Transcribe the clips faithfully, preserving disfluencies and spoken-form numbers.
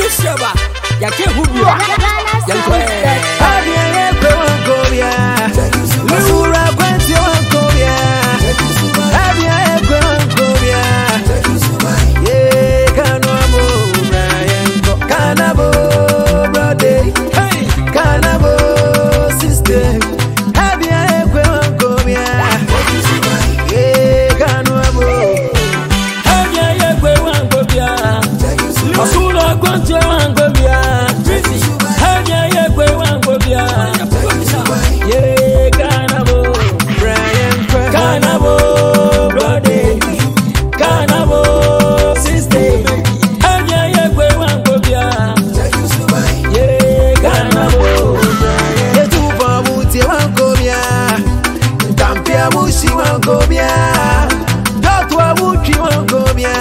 Shaba, ya ke hubu, ya kwe. Abia ye kwe wankobia, Lusura kwenzi wankobia. Abia ye kwe wankobia, ye kanwamo Brian ko. Kanabo brother, hey, kanabo sister. Abia ye kwe wankobia, ye kanwamo. Abia ye kwe wankobia, Lusura kwenzi wankobia. Abia ye kwe wankobia, ye kanabo Brian kwe. Kanabo brother, kanabo sister. Abia ye kwe wankobia, ye kanabo. Yetupa muti wankobia, Tampia mushi wankobia, Dotwa muki wankobia,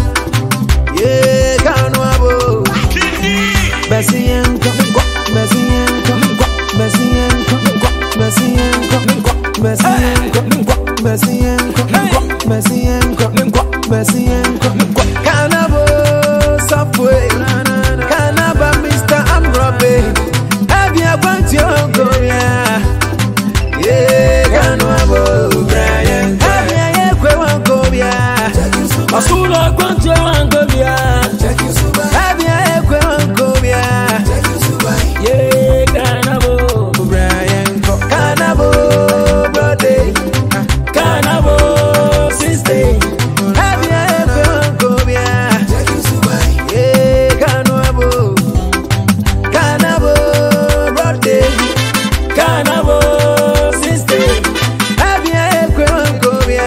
ye kanwabo. Besi yenko, besi yenko, besi yenko, besi yenko, besi yenko, besi yenko, besi yenko, besi yenko. Kanabo Subway, Kanaba mister Amrobe, Abia kwanti wankobia, ye kanwabo Brian. Abia ye kwe wankobia, Asura kwenzi wankobia, Abia ye kwe wankobia, ye kanabo Brian ko. Kanabo brother, kanabo sister. Abia ye kwe wankobia, ye kanwabo. Kanabo brother, Kanabo sister. Abia ye kwe wankobia,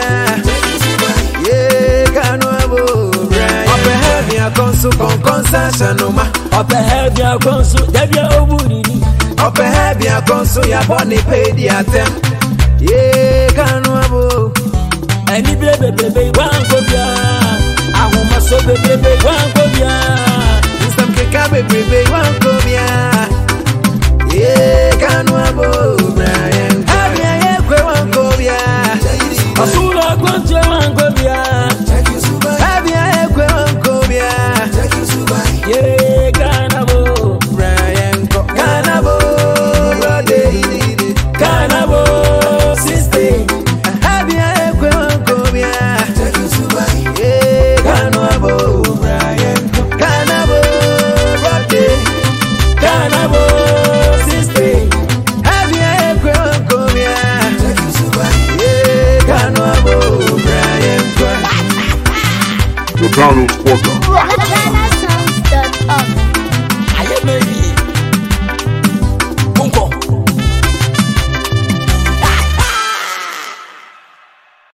ye kanwabo Brian. Ope heavy a konsu kon konsa noma. Ope heavy a konsu devya oburiri. Ope heavy a konsu ya boni pedi atem, ye kanwabo. Eni bebe bebe wankobia. Ahuma so bebe bebe wankobia. Mister Keka bebe wankobia, ye kanwabo Brian. Abia ye kwe wankobia, Asura kwenzi wankobia, Abia ye kwe wankobia, ye kanabo Brian ko. Kanabo brother, kanabo sister. Abia ye kwe wankobia, ye kanwabo Brian ko. Kanabo brother, Kanabo sister. Abia ye kwe wankobia, ye kanwabo Brian ko. The Donald Porter. Ghana